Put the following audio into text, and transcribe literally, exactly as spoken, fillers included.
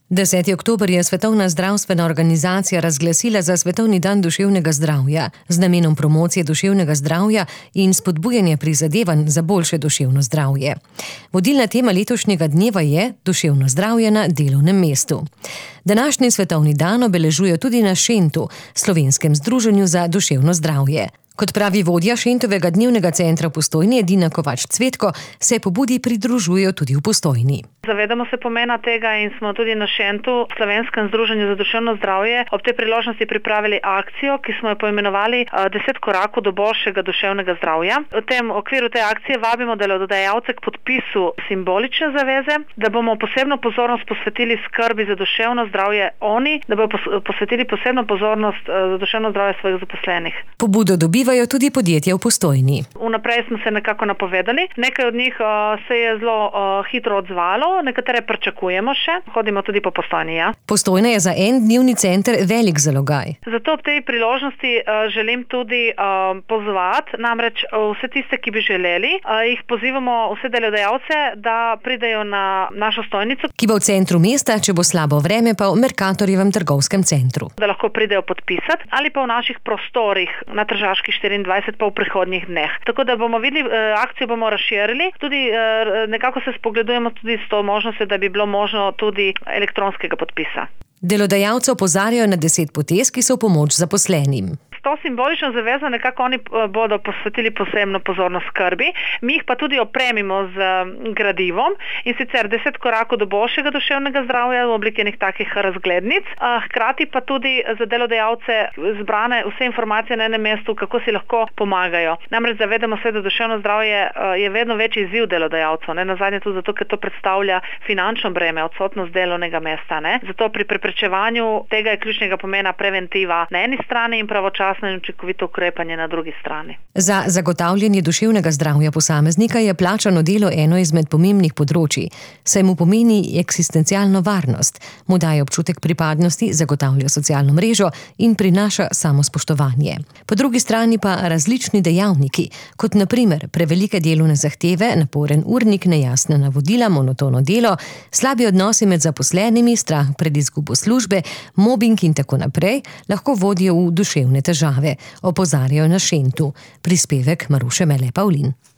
deseti oktober je Svetovna zdravstvena organizacija razglasila za Svetovni dan duševnega zdravja z namenom promocije duševnega zdravja in spodbujanja prizadevanj za boljše duševno zdravje. Vodilna tema letošnjega dneva je duševno zdravje na delovnem mestu. Današnji svetovni dan obeležujejo tudi na Šentu, Slovenskem združenju za duševno zdravje. Kot pravi vodja Šentovega dnevnega centra v Postojni Edina Kovač-Cvetko, se pobudi pridružujejo tudi v Postojni. Zavedamo se pomena tega in smo tudi na Šentu, Slovenskem združenju za duševno zdravje, ob tej priložnosti pripravili akcijo, ki smo jo poimenovali deset korakov do boljšega duševnega zdravja. V tem okviru te akcije vabimo delodajalce k podpisu simbolične zaveze, da bomo posebno pozornost posvetili skrbi za duševno zdravje oni, da bomo posvetili posebno pozornost za duševno zdravje svojih zaposlenih. Pobudo dobivajo tudi podjetja v Postojni. Vnaprej smo se nekako napovedali. Nekaj od njih se je zelo hitro odzvalo, nekatere pričakujemo še. Hodimo tudi po Postojni, ja. Postojna je za en dnevni center velik zalogaj. Zato ob tej priložnosti želim tudi pozvati, namreč vse tiste, ki bi želeli, jih pozivamo vse delodajalce, da pridejo na našo stojnico, ki bo v centru mesta, če bo slabo vreme, pa v Mercatorjevem trgovskem centru. Da lahko pridejo podpisati ali pa v naših prostorih na Tržaški štiriindvajset pa v prihodnjih dneh. Tako da bomo videli, akcijo bomo razširili, tudi nekako se spogledujemo tudi s to možnostjo, da bi bilo možno tudi elektronskega podpisa. Delodajalci opozarjajo na deset potez, ki so v pomoč zaposlenim. To simbolično zavezo nekako oni bodo posvetili posebno pozornost skrbi, mi jih pa tudi opremimo z gradivom in sicer deset korakov do boljšega duševnega zdravja v obliki enih takih razglednic, hkrati pa tudi za delodajalce zbrane vse informacije na enem mestu, kako si lahko pomagajo. Namreč zavedamo se, da duševno zdravje je vedno večji izziv delodajalcev, ne nazadnje tudi zato, ker to predstavlja finančno breme, odsotnost delovnega mesta, ne. Zato pri preprečevanju tega je ključnega pomena preventiva na eni strani in pravočasno in učinkovito ukrepanje na drugi strani. Za zagotavljanje duševnega zdravja posameznika je plačano delo eno izmed pomembnih področij, saj mu pomeni eksistencialno varnost, mu daje občutek pripadnosti, zagotavlja socialno mrežo in prinaša samospoštovanje. Po drugi strani pa različni dejavniki, kot na primer prevelike delovne zahteve, naporen urnik, nejasna navodila, monotono delo, slabi odnosi med zaposlenimi, strah pred izgubo službe, mobing in tako naprej, lahko vodijo v duševne težave, opozarjajo na Šentu. Prispevek Maruše Mele Pavlin.